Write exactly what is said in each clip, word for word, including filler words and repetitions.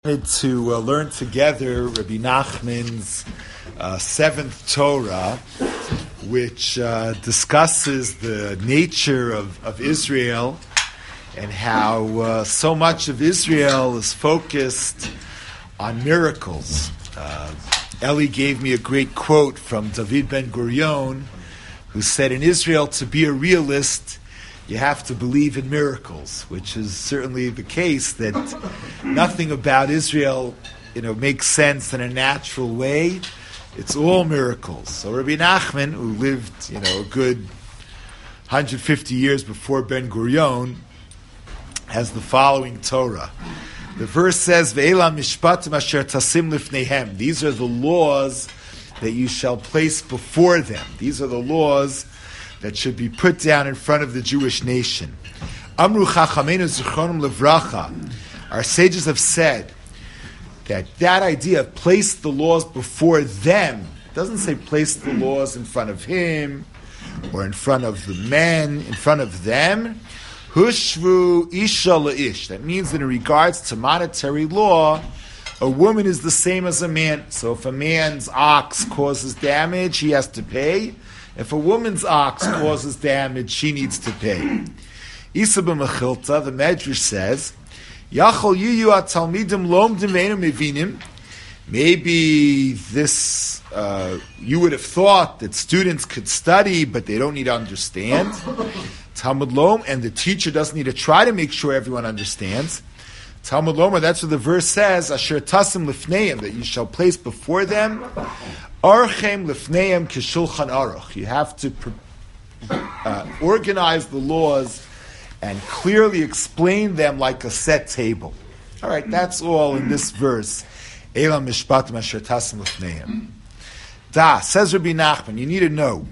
To uh, learn together Rabbi Nachman's uh, seventh Torah, which uh, discusses the nature of, of Israel and how uh, so much of Israel is focused on miracles. Uh, Eli gave me a great quote from David Ben Gurion, who said, in Israel, to be a realist, you have to believe in miracles, which is certainly the case, that nothing about Israel, you know, makes sense in a natural way. It's all miracles. So Rabbi Nachman, who lived, you know, a good one hundred fifty years before Ben Gurion, has the following Torah. The verse says, Ve'ela mishpatim asher tasim lifneihem. These are the laws that you shall place before them. These are the laws that should be put down in front of the Jewish nation. Amru Chachamenu Zichronim Levracha. Our sages have said that that idea of place the laws before them, it doesn't say place the laws in front of him or in front of the men, in front of them. Hushvu Isha La'ish. That means that in regards to monetary law, a woman is the same as a man. So if a man's ox causes damage, he has to pay. If a woman's ox causes damage, she needs to pay. Isa b'mechilta, the Medrash says, Yachol yiyu at-talmidim lomdim ve'enu mevinim. Maybe this, uh, you would have thought that students could study, but they don't need to understand. Talmud lom, and the teacher doesn't need to try to make sure everyone understands. Talmud Lomer, that's what the verse says, Asher tasim lifneim, that you shall place before them, Archem lifneim kishulchan aruch. You have to uh, organize the laws and clearly explain them like a set table. All right, that's all in this verse. Elam mishpatim asher tasim lifneim. Da, says Rabbi Nachman, you need to know,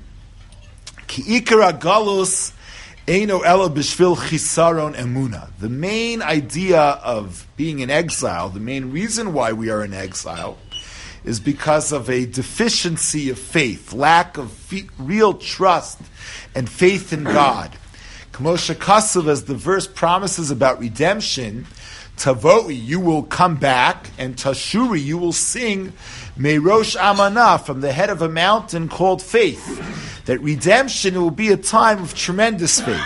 Ki ikar galus Eino ela b'shvil chisaron emuna. The main idea of being in exile, the main reason why we are in exile, is because of a deficiency of faith, lack of fe- real trust and faith in God. K'moshe Kasav, as the verse promises about redemption, Tavoi, you will come back, and Tashuri, you will sing Meirosh Amanah, from the head of a mountain called faith. That redemption will be a time of tremendous faith.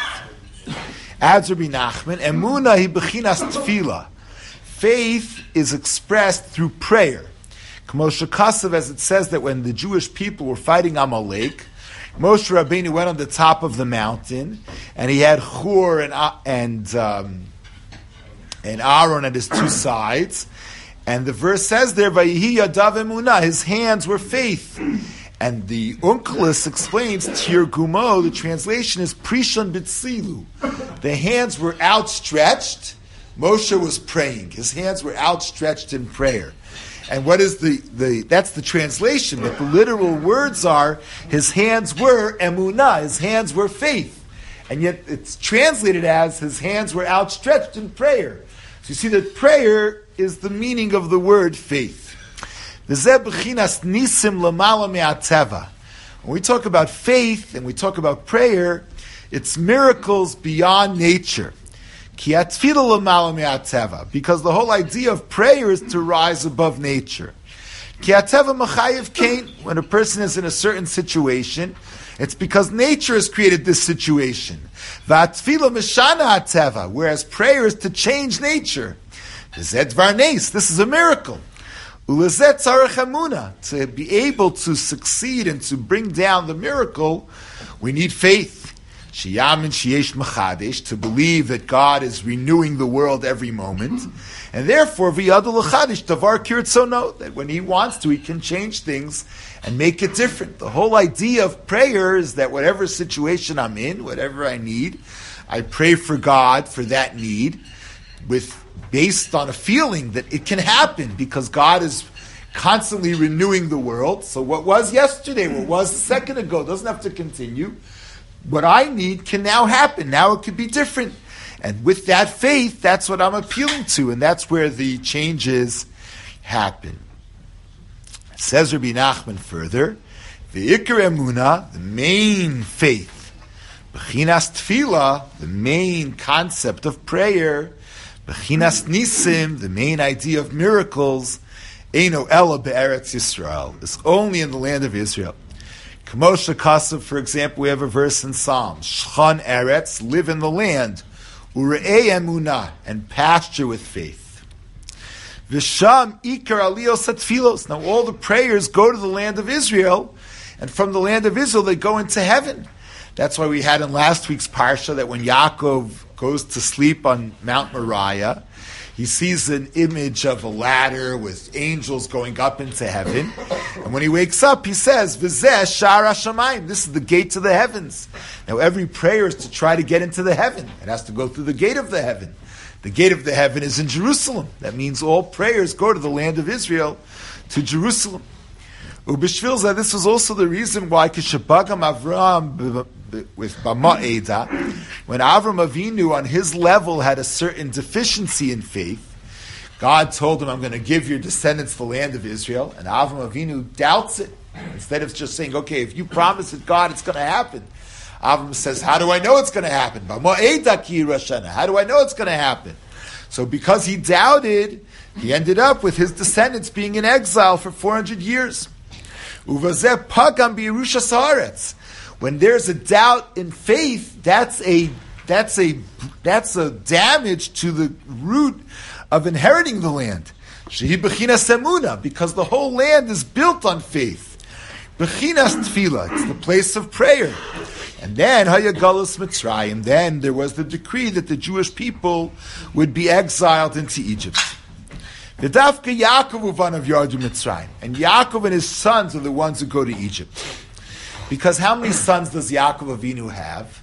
Adds Rabbi Nachman, Emuna hi bechinas tefillah. Faith is expressed through prayer. K'moshe Kasav, as it says that when the Jewish people were fighting Amalek, Moshe Rabbeinu went on the top of the mountain, and he had Hur and and um, and Aaron at his two sides, and the verse says there, Vayihi yadav emunah, his hands were faith. And the Onkelos explains, Tir Gumo, the translation is Prishon B'tzilu. The hands were outstretched. Moshe was praying. His hands were outstretched in prayer. And what is the, the that's the translation, but the literal words are, his hands were emunah, his hands were faith. And yet it's translated as, his hands were outstretched in prayer. So you see that prayer is the meaning of the word faith. When we talk about faith and we talk about prayer, it's miracles beyond nature. Because the whole idea of prayer is to rise above nature. When a person is in a certain situation, it's because nature has created this situation. Whereas prayer is to change nature. This is a miracle. To be able to succeed and to bring down the miracle, we need faith. To believe that God is renewing the world every moment. And therefore, that when He wants to, He can change things and make it different. The whole idea of prayer is that whatever situation I'm in, whatever I need, I pray for God for that need, with based on a feeling that it can happen because God is constantly renewing the world. So what was yesterday, what was a second ago, doesn't have to continue. What I need can now happen. Now it could be different. And with that faith, that's what I'm appealing to, and that's where the changes happen. It says Rabbi Nachman further, the Ikar Emunah, the main faith, Bechinas Tefillah, the main concept of prayer, Bechinas Nisim, the main idea of miracles, Eino Ela be'eretz Yisrael, is only in the land of Israel. K'moshe Kasav, for example, we have a verse in Psalms, Shchan Eretz, live in the land, Ure'ei Emunah, and pasture with faith. V'sham Ikar Aliyos Atfilos, now all the prayers go to the land of Israel, and from the land of Israel they go into heaven. That's why we had in last week's Parsha that when Yaakov goes to sleep on Mount Moriah, he sees an image of a ladder with angels going up into heaven. And when he wakes up, he says, V'zeh Sha'ar HaShamayim, this is the gate to the heavens. Now every prayer is to try to get into the heaven. It has to go through the gate of the heaven. The gate of the heaven is in Jerusalem. That means all prayers go to the land of Israel, to Jerusalem. Ubishvilza, this was also the reason why Kishabagam Avraham with Bama Eda, when Avram Avinu on his level had a certain deficiency in faith, God told him, I'm going to give your descendants the land of Israel, and Avram Avinu doubts it. Instead of just saying, okay, if you promise it, God, it's going to happen. Avram says, how do I know it's going to happen? Bama Eda ki Rashana. How do I know it's going to happen? So because he doubted, he ended up with his descendants being in exile for four hundred years. Uvazeh pagam b'Yerusha Saaretz. When there's a doubt in faith, that's a that's a that's a damage to the root of inheriting the land. Shehi bechinas emuna, because the whole land is built on faith. Bechinas tefillah, it's the place of prayer. And then hayagalus Mitzrayim. Then there was the decree that the Jewish people would be exiled into Egypt. The Dafka Yaakov uvan of Yardu Mitzrayim, and Yaakov and his sons are the ones who go to Egypt. Because how many sons does Yaakov Avinu have?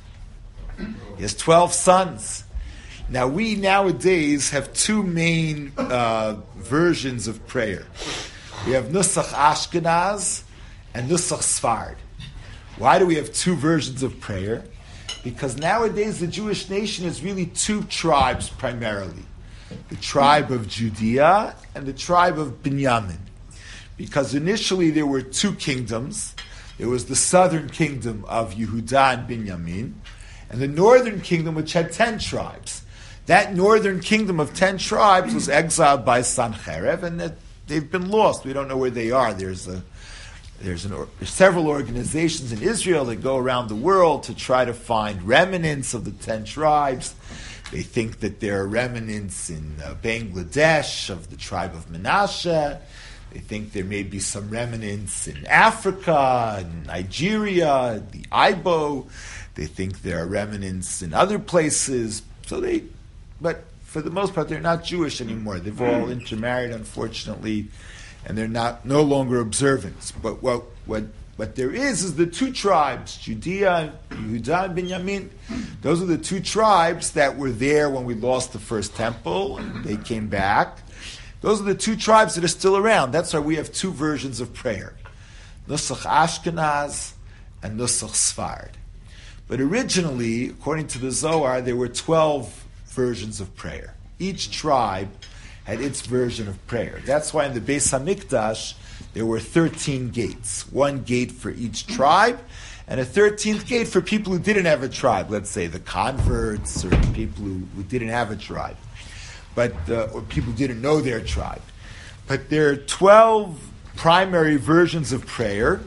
He has twelve sons. Now we nowadays have two main uh, versions of prayer. We have Nusach Ashkenaz and Nusach Sfard. Why do we have two versions of prayer? Because nowadays the Jewish nation is really two tribes primarily. The tribe of Judea and the tribe of Binyamin. Because initially there were two kingdoms. There was the southern kingdom of Yehuda and Binyamin, and the northern kingdom, which had ten tribes. That northern kingdom of ten tribes was exiled by Sancherev, and they've been lost. We don't know where they are. There's a there's, an, there's several organizations in Israel that go around the world to try to find remnants of the ten tribes. They think that there are remnants in uh, Bangladesh of the tribe of Menashe. They think there may be some remnants in Africa, in Nigeria, the Ibo. They think there are remnants in other places. So they, but for the most part, they're not Jewish anymore. They've all intermarried, unfortunately, and they're not no longer observant. But what what what there is is the two tribes, Judea, Yehuda, and Binyamin. Those are the two tribes that were there when we lost the first temple, and they came back. Those are the two tribes that are still around. That's why we have two versions of prayer. Nusach Ashkenaz and Nusach Sfard. But originally, according to the Zohar, there were twelve versions of prayer. Each tribe had its version of prayer. That's why in the Beis HaMikdash, there were thirteen gates. One gate for each tribe, and a thirteenth gate for people who didn't have a tribe. Let's say the converts or people who, who didn't have a tribe. But uh, or people didn't know their tribe. But there are twelve primary versions of prayer,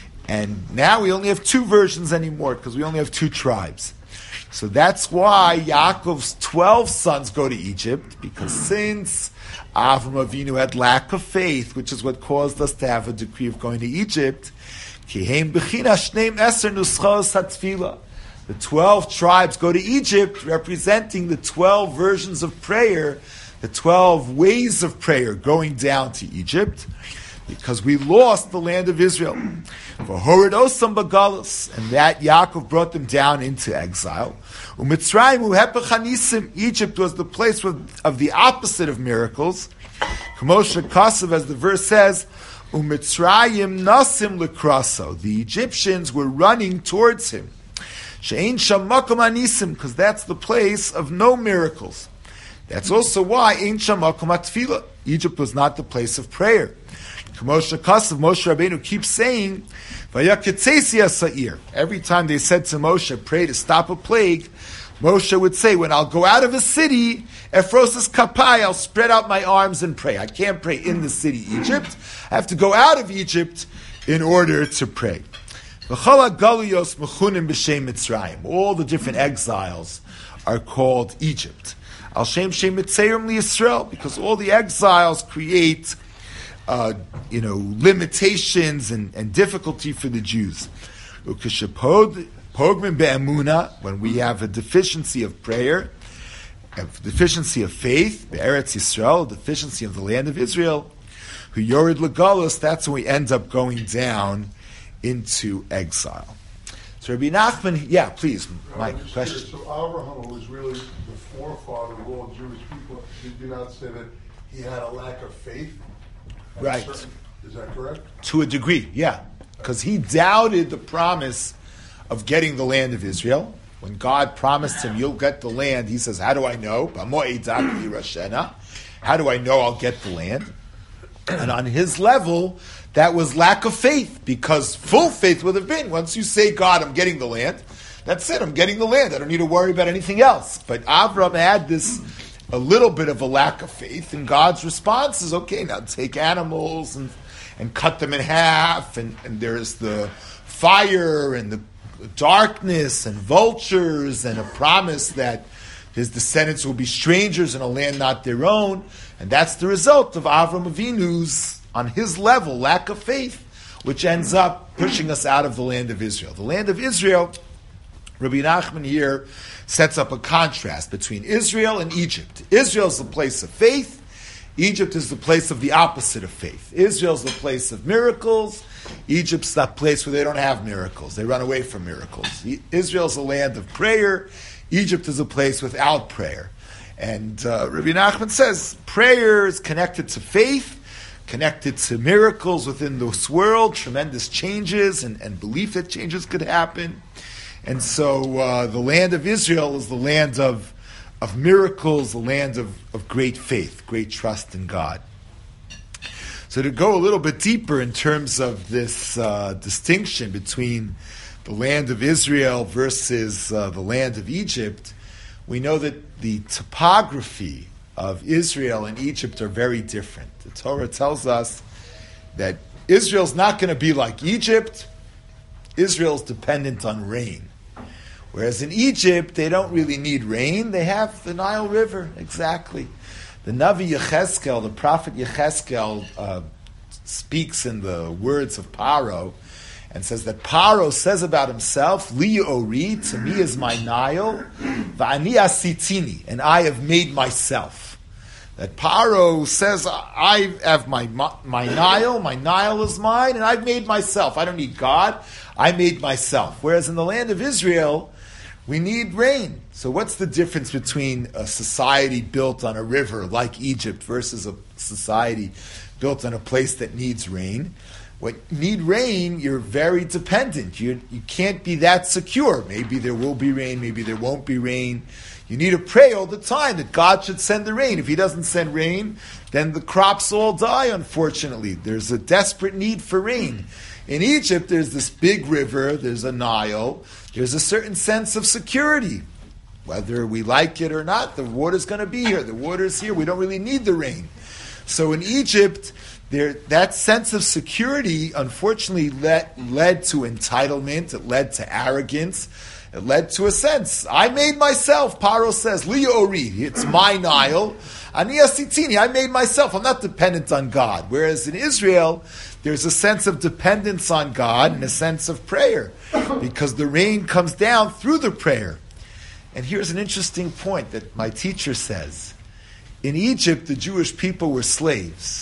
and now we only have two versions anymore because we only have two tribes. So that's why Yaakov's twelve sons go to Egypt, because since Avram Avinu had lack of faith, which is what caused us to have a decree of going to Egypt, Kihem b'china shneim eser nuschos hatfilah. The twelve tribes go to Egypt, representing the twelve versions of prayer, the twelve ways of prayer going down to Egypt, because we lost the land of Israel. For Horid Osam Bagalus, and that Yaakov brought them down into exile. Umitzrayim uhepech hanisim, Egypt was the place of the opposite of miracles. Kamosha Kasav, as the verse says, Umitzrayim nasim lekraso, the Egyptians were running towards him. She'ein sham makom anisim, because that's the place of no miracles. That's also why ein sham makom atfilah. Egypt was not the place of prayer. Moshe Kasav, Moshe Rabbeinu keeps saying, Vayaketzesi Sa'ir. Every time they said to Moshe, pray to stop a plague, Moshe would say, when I'll go out of a city, Ephrosis kapai, I'll spread out my arms and pray. I can't pray in the city, Egypt. I have to go out of Egypt in order to pray. All the different exiles are called Egypt. Al Shem Shem Mitzayim Yisrael, because all the exiles create, uh, you know, limitations and, and difficulty for the Jews. When we have a deficiency of prayer, a deficiency of faith, Be'eretz Yisrael, a deficiency of the land of Israel, who Yored Legalus, that's when we end up going down into exile. So Rabbi Nachman, yeah, please, Mike, right, question. So Abraham, who was really the forefather of all Jewish people, did you not say that he had a lack of faith? Right. Certain, is that correct? To a degree, yeah. Because he doubted the promise of getting the land of Israel. When God promised him, you'll get the land, he says, how do I know? How do I know I'll get the land? And on his level, that was lack of faith, because full faith would have been, once you say, God, I'm getting the land, that's it, I'm getting the land. I don't need to worry about anything else. But Avram had this, a little bit of a lack of faith, and God's response is, okay, now take animals and, and cut them in half, and, and there's the fire and the darkness and vultures and a promise that his descendants will be strangers in a land not their own. And that's the result of Avram Avinu's, on his level, lack of faith, which ends up pushing us out of the land of Israel. The land of Israel, Rabbi Nachman here sets up a contrast between Israel and Egypt. Israel is the place of faith. Egypt is the place of the opposite of faith. Israel is the place of miracles. Egypt's that place where they don't have miracles. They run away from miracles. Israel is a land of prayer. Egypt is a place without prayer. And uh, Rabbi Nachman says prayer is connected to faith, connected to miracles within this world, tremendous changes and, and belief that changes could happen. And so uh, the land of Israel is the land of, of miracles, the land of, of great faith, great trust in God. So to go a little bit deeper in terms of this uh, distinction between the land of Israel versus uh, the land of Egypt, we know that the topography of Israel and Egypt are very different. The Torah tells us that Israel's not going to be like Egypt. Israel's dependent on rain. Whereas in Egypt, they don't really need rain. They have the Nile River, exactly. The Navi Yecheskel, the prophet Yecheskel, uh, speaks in the words of Paro and says that Paro says about himself, Li Ori, to me is my Nile, Va'ani asitini, and I have made myself. That Paro says, I have my, my Nile, my Nile is mine, and I've made myself. I don't need God, I made myself. Whereas in the land of Israel, we need rain. So what's the difference between a society built on a river like Egypt versus a society built on a place that needs rain? When you need rain, you're very dependent. You, you can't be that secure. Maybe there will be rain, maybe there won't be rain. You need to pray all the time that God should send the rain. If he doesn't send rain, then the crops all die, unfortunately. There's a desperate need for rain. In Egypt, there's this big river, there's a Nile, there's a certain sense of security. Whether we like it or not, the water's going to be here. The water's here. We don't really need the rain. So in Egypt, there, that sense of security, unfortunately, led, led to entitlement. It led to arrogance. It led to a sense. I made myself. Paro says, Li Ori, it's my Nile. Ani asitini, I made myself. I'm not dependent on God. Whereas in Israel, there's a sense of dependence on God and a sense of prayer, because the rain comes down through the prayer. And here's an interesting point that my teacher says. In Egypt, the Jewish people were slaves.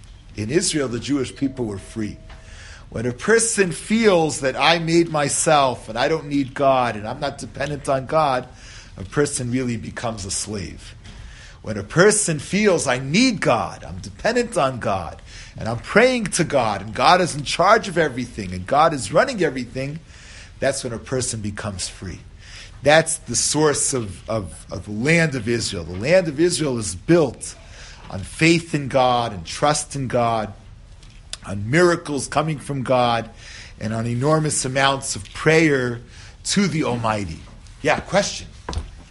In Israel, the Jewish people were free. When a person feels that I made myself and I don't need God and I'm not dependent on God, a person really becomes a slave. When a person feels I need God, I'm dependent on God, and I'm praying to God, and God is in charge of everything, and God is running everything, that's when a person becomes free. That's the source of, of, of the land of Israel. The land of Israel is built on faith in God and trust in God, on miracles coming from God, and on enormous amounts of prayer to the Almighty. Yeah, question?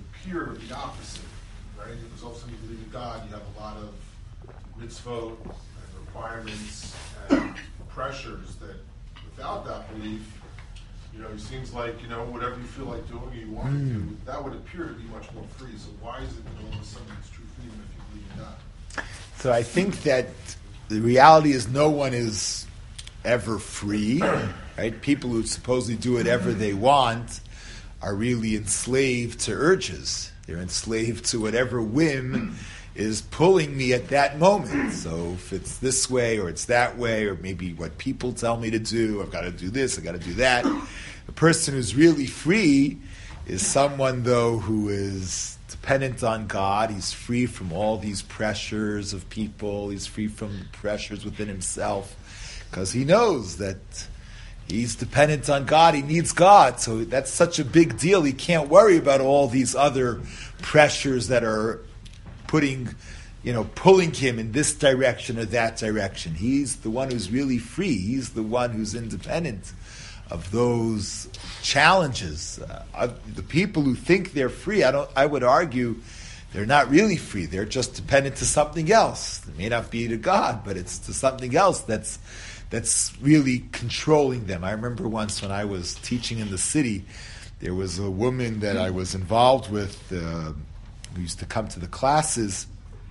appear to be opposite, right? Because all of a sudden you believe in God, you have a lot of mitzvot and requirements and pressures that without that belief, you know, it seems like, you know, whatever you feel like doing or you want mm. to do, that would appear to be much more free. So why is it that all of a sudden it's true freedom if you believe in God? So I think that the reality is no one is ever free, right? People who supposedly do whatever they want are really enslaved to urges. They're enslaved to whatever whim is pulling me at that moment. So if it's this way or it's that way, or maybe what people tell me to do, I've got to do this, I've got to do that. The person who's really free is someone, though, who is dependent on God. He's free from all these pressures of people. He's free from pressures within himself because he knows that he's dependent on God. He needs God. So that's such a big deal. He can't worry about all these other pressures that are putting, you know, pulling him in this direction or that direction. He's the one who's really free. He's the one who's independent of those challenges. Uh, the people who think they're free, I don't. I would argue, they're not really free. They're just dependent to something else. It may not be to God, but it's to something else that's that's really controlling them. I remember once when I was teaching in the city, there was a woman that I was involved with uh, who used to come to the classes,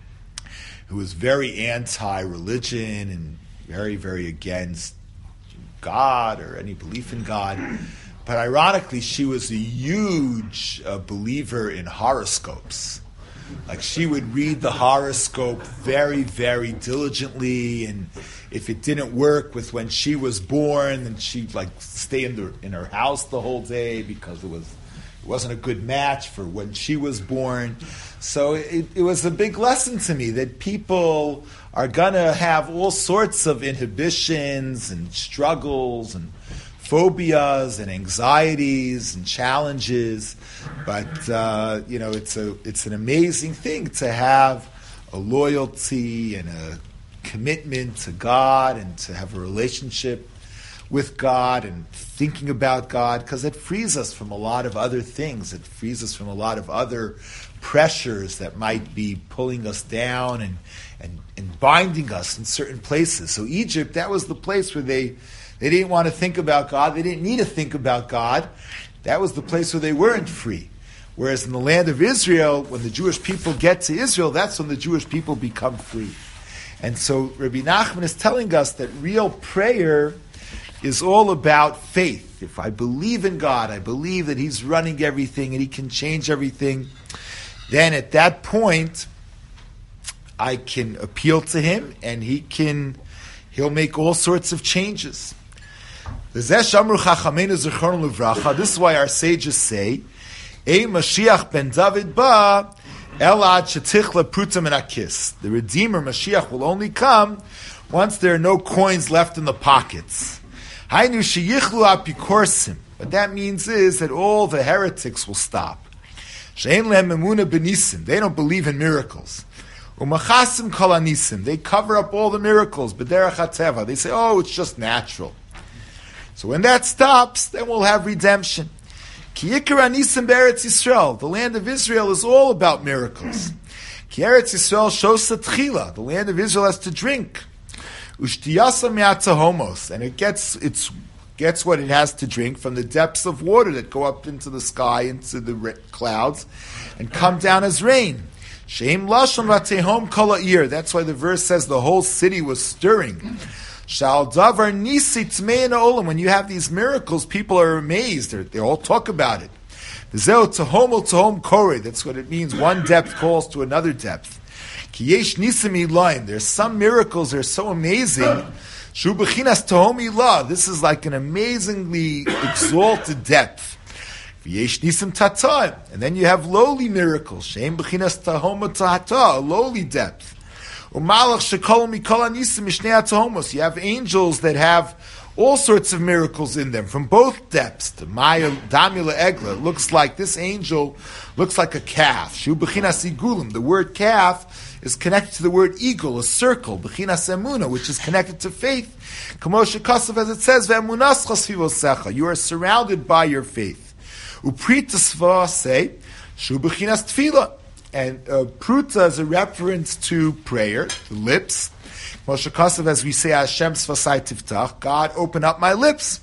who was very anti-religion and very, very against God or any belief in God. But ironically, she was a huge uh, believer in horoscopes. Like, she would read the horoscope very, very diligently, and if it didn't work with when she was born, then she'd like stay in the in her house the whole day because it was it wasn't a good match for when she was born. So it, it was a big lesson to me that people are gonna have all sorts of inhibitions and struggles and phobias and anxieties and challenges, but uh, you know, it's a it's an amazing thing to have a loyalty and a commitment to God and to have a relationship with God and thinking about God, because it frees us from a lot of other things. It frees us from a lot of other pressures that might be pulling us down and and, and binding us in certain places. So Egypt, that was the place where they They didn't want to think about God. They didn't need to think about God. That was the place where they weren't free. Whereas in the land of Israel, when the Jewish people get to Israel, that's when the Jewish people become free. And so Rabbi Nachman is telling us that real prayer is all about faith. If I believe in God, I believe that He's running everything and He can change everything, then at that point, I can appeal to Him and He can, He'll make all sorts of changes. This is why our sages say, "Ei Mashiach ben David ba elad shetichla pruta min hakis." The Redeemer Mashiach will only come once there are no coins left in the pockets. Hainu sheyichlu apikorsim. What that means is that all the heretics will stop. She'en lehem emuna benisim. They don't believe in miracles. Umachasim kol anisim. They cover up all the miracles. B'derech hateva. They say, oh, it's just natural. So when that stops, then we'll have redemption. Ki yikar anisim be'eretz Yisrael. The land of Israel is all about miracles. Ki eretz Yisrael shosa tchila. The land of Israel has to drink. Ushtiyasa me'atahomos. And it gets it's gets what it has to drink from the depths of water that go up into the sky, into the ra- clouds, and come down as rain. Sheim lashon vatehom kol ha'ir. That's why the verse says the whole city was stirring. Shal davar nisi tmein olam. When you have these miracles, people are amazed. They're, they all talk about it. V'zeo tahom ol tahom kore. That's what it means. One depth calls to another depth. Ki yesh nisim ilayim. There's some miracles that are so amazing. Shu b'chinas tahom ilah. This is like an amazingly exalted depth. V'yesh nisim tata. And then you have lowly miracles. Sheim b'chinas tahom tata. A lowly depth. You have angels that have all sorts of miracles in them from both depths. The Maya Damila Egla looks like this angel looks like a calf. The word calf is connected to the word eagle, a circle. Bechinas emuna, which is connected to faith. As it says, you are surrounded by your faith. Upritasva say, Shu b'chinas tefillah. And uh, pruta is a reference to prayer, the lips. Moshe Kasav, as we say, Hashem sfasai tiftach, God, open up my lips.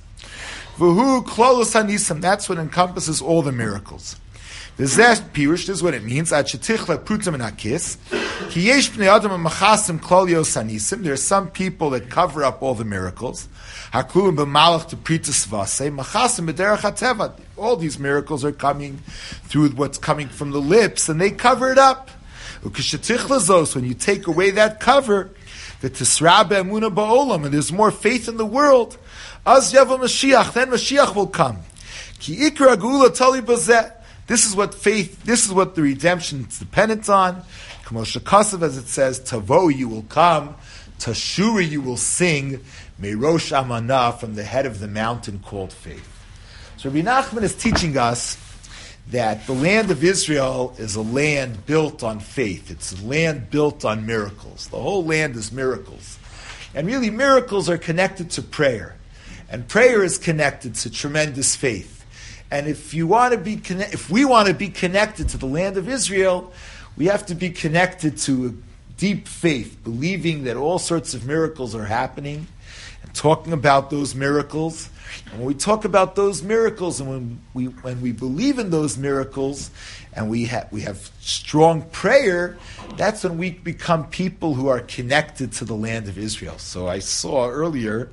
V'hu klolos hanisim, that's what encompasses all the miracles. V'zeh pirush, this is what it means. Ad shetichle pruta min hakis. Ki yesh b'nei adam ha'machasim klolios hanisim. There are some people that cover up all the miracles. Hakluim b'malach to pritas v'aseh. Machasim b'derech hateva. All these miracles are coming through what's coming from the lips, and they cover it up. Uk'shetichle zos, when you take away that cover, v'tisra be'emuna ba'olam, and there's more faith in the world, az yavo Mashiach, then Mashiach will come. Ki ikra geula tali bazeh. This is what faith, this is what the redemption is dependent on. K'moshe Kasav, as it says, Tavo, you will come, Tashura, you will sing, Meirosh Amanah, from the head of the mountain called faith. So Rabbi Nachman is teaching us that the land of Israel is a land built on faith. It's a land built on miracles. The whole land is miracles. And really, miracles are connected to prayer. And prayer is connected to tremendous faith. And if you want to be, conne- if we want to be connected to the land of Israel, we have to be connected to a deep faith, believing that all sorts of miracles are happening, and talking about those miracles. And when we talk about those miracles, and when we when we believe in those miracles, and we have we have strong prayer, that's when we become people who are connected to the land of Israel. So I saw earlier,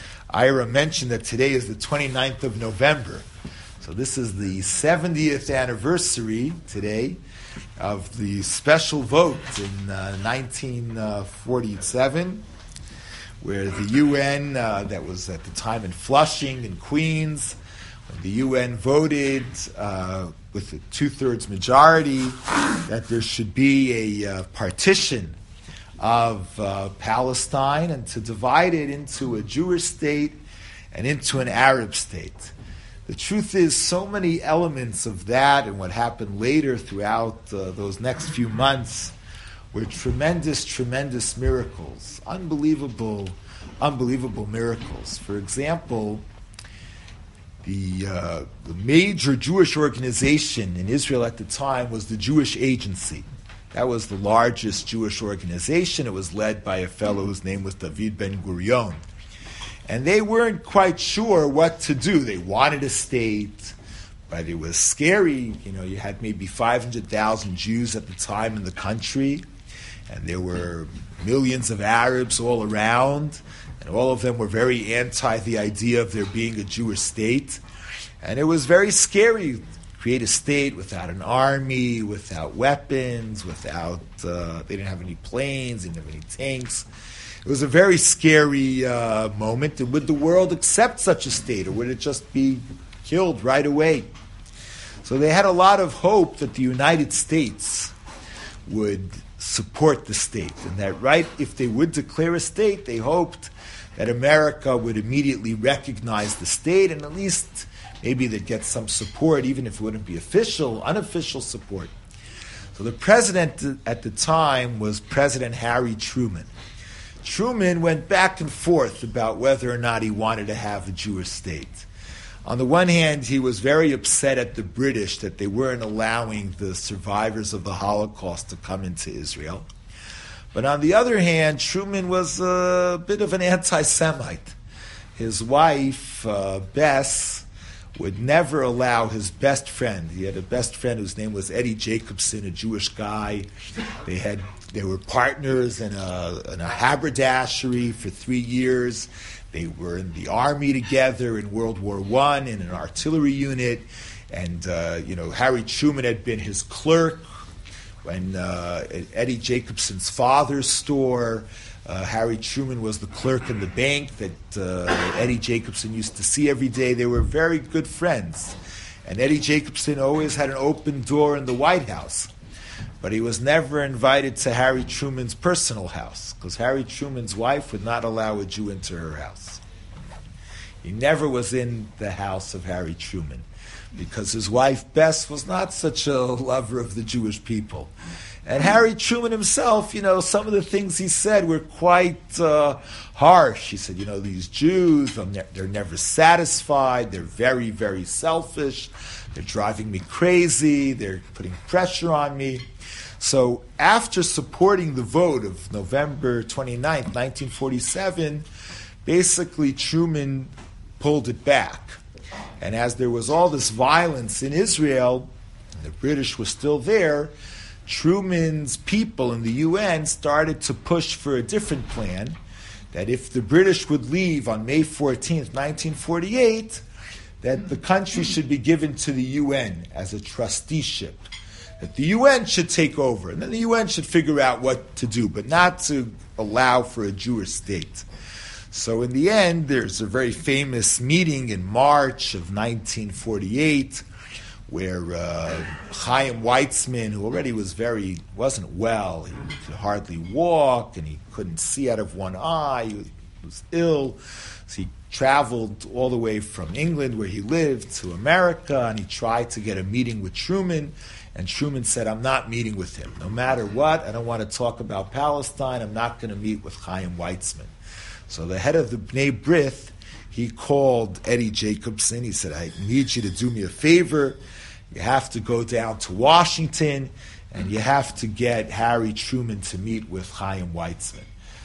Ira mentioned that today is the twenty-ninth of November. So this is the seventieth anniversary today of the special vote in uh, nineteen forty-seven, where the U N, uh, that was at the time in Flushing in Queens, when the U N voted uh, with a two-thirds majority that there should be a uh, partition of uh, Palestine and to divide it into a Jewish state and into an Arab state. The truth is, so many elements of that and what happened later throughout uh, those next few months were tremendous, tremendous miracles. Unbelievable, unbelievable miracles. For example, the, uh, the major Jewish organization in Israel at the time was the Jewish Agency. That was the largest Jewish organization. It was led by a fellow whose name was David Ben-Gurion. And they weren't quite sure what to do. They wanted a state, but it was scary. You know, you had maybe five hundred thousand Jews at the time in the country, and there were millions of Arabs all around, and all of them were very anti the idea of there being a Jewish state. And it was very scary. Create a state without an army, without weapons, without, uh, they didn't have any planes, they didn't have any tanks. It was a very scary uh, moment. And would the world accept such a state, or would it just be killed right away? So they had a lot of hope that the United States would support the state, and that right, if they would declare a state, they hoped that America would immediately recognize the state, and at least maybe they'd get some support, even if it wouldn't be official, unofficial support. So the president at the time was President Harry Truman. Truman went back and forth about whether or not he wanted to have a Jewish state. On the one hand, he was very upset at the British that they weren't allowing the survivors of the Holocaust to come into Israel. But on the other hand, Truman was a bit of an anti-Semite. His wife, uh, Bess, would never allow his best friend. He had a best friend whose name was Eddie Jacobson, a Jewish guy. They had they were partners in a, in a haberdashery for three years. They were in the army together in World War One in an artillery unit. And, uh, you know, Harry Truman had been his clerk when uh, at Eddie Jacobson's father's store. Uh, Harry Truman was the clerk in the bank that uh, Eddie Jacobson used to see every day. They were very good friends. And Eddie Jacobson always had an open door in the White House. But he was never invited to Harry Truman's personal house, because Harry Truman's wife would not allow a Jew into her house. He never was in the house of Harry Truman, because his wife, Bess, was not such a lover of the Jewish people. And Harry Truman himself, you know, some of the things he said were quite uh, harsh. He said, you know, these Jews, ne- they're never satisfied. They're very, very selfish. They're driving me crazy. They're putting pressure on me. So after supporting the vote of November twenty-ninth, nineteen forty-seven, basically Truman pulled it back. And as there was all this violence in Israel, and the British were still there, Truman's people in the U N started to push for a different plan, that if the British would leave on May fourteenth, nineteen forty-eight, that the country should be given to the U N as a trusteeship, that the U N should take over, and then the U N should figure out what to do, but not to allow for a Jewish state. So in the end, there's a very famous meeting in March of nineteen forty-eight, where uh, Chaim Weizmann, who already was very, wasn't well, he could hardly walk, and he couldn't see out of one eye, he was ill, so he traveled all the way from England, where he lived, to America, and he tried to get a meeting with Truman, and Truman said, I'm not meeting with him. No matter what, I don't want to talk about Palestine, I'm not going to meet with Chaim Weizmann. So the head of the Bnei B'rith, he called Eddie Jacobson, he said, I need you to do me a favor. You have to go down to Washington, and you have to get Harry Truman to meet with Chaim Weizmann.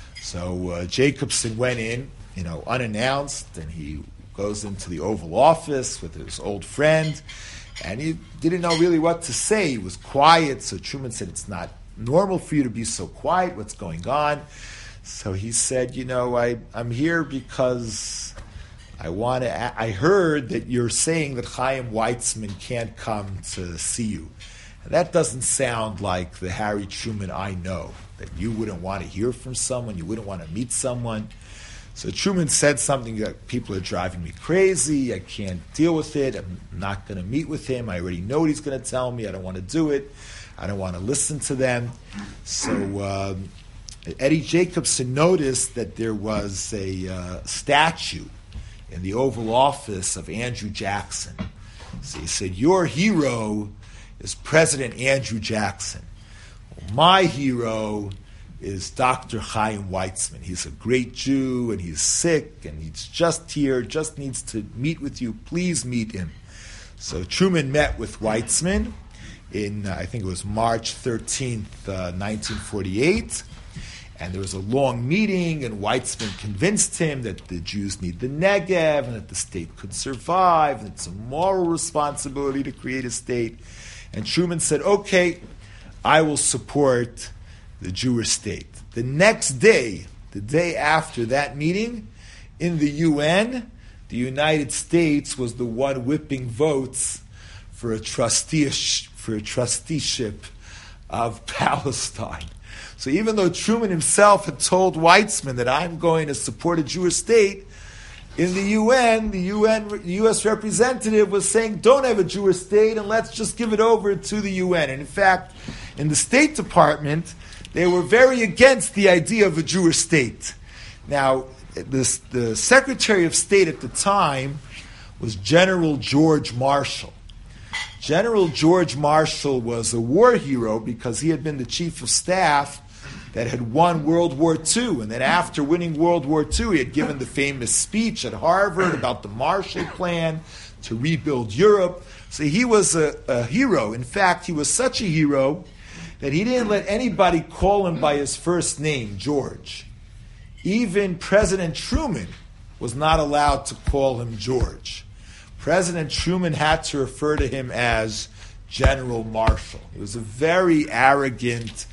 So uh, Jacobson went in, you know, unannounced, and he goes into the Oval Office with his old friend, and he didn't know really what to say. He was quiet, so Truman said, it's not normal for you to be so quiet. What's going on? So he said, you know, I, I'm here because I want to. I heard that you're saying that Chaim Weizmann can't come to see you. And that doesn't sound like the Harry Truman I know, that you wouldn't want to hear from someone, you wouldn't want to meet someone. So Truman said something that people are driving me crazy, I can't deal with it, I'm not going to meet with him, I already know what he's going to tell me, I don't want to do it, I don't want to listen to them. So um, Eddie Jacobson noticed that there was a uh, statue in the Oval Office of Andrew Jackson. So he said, your hero is President Andrew Jackson. Well, my hero is Doctor Chaim Weizmann. He's a great Jew, and he's sick, and he's just here, just needs to meet with you. Please meet him. So Truman met with Weizmann in, uh, I think it was March thirteenth, uh, nineteen forty-eight. And there was a long meeting, and Weizmann convinced him that the Jews need the Negev, and that the state could survive, and it's a moral responsibility to create a state. And Truman said, okay, I will support the Jewish state. The next day, the day after that meeting, in the U N, the United States was the one whipping votes for a trustee for a trusteeship of Palestine. So even though Truman himself had told Weizmann that I'm going to support a Jewish state, in the U N, the U N, the U S representative was saying, don't have a Jewish state and let's just give it over to the U N. And in fact, in the State Department, they were very against the idea of a Jewish state. Now, this, the Secretary of State at the time was General George Marshall. General George Marshall was a war hero because he had been the chief of staff that had won World War Two. And then after winning World War Two, he had given the famous speech at Harvard about the Marshall Plan to rebuild Europe. So he was a, a hero. In fact, he was such a hero that he didn't let anybody call him by his first name, George. Even President Truman was not allowed to call him George. President Truman had to refer to him as General Marshall. He was a very arrogant,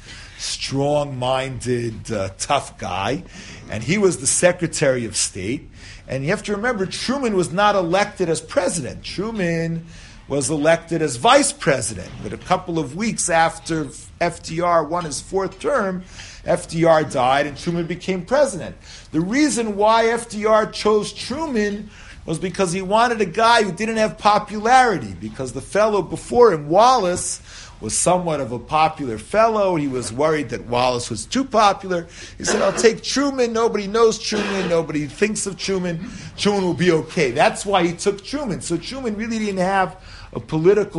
strong-minded, uh, tough guy, and he was the Secretary of State. And you have to remember, Truman was not elected as president. Truman was elected as vice president. But a couple of weeks after F D R won his fourth term, F D R died and Truman became president. The reason why F D R chose Truman was because he wanted a guy who didn't have popularity, because the fellow before him, Wallace, was somewhat of a popular fellow. He was worried that Wallace was too popular. He said, I'll take Truman. Nobody knows Truman. Nobody thinks of Truman. Truman will be okay. That's why he took Truman. So Truman really didn't have a political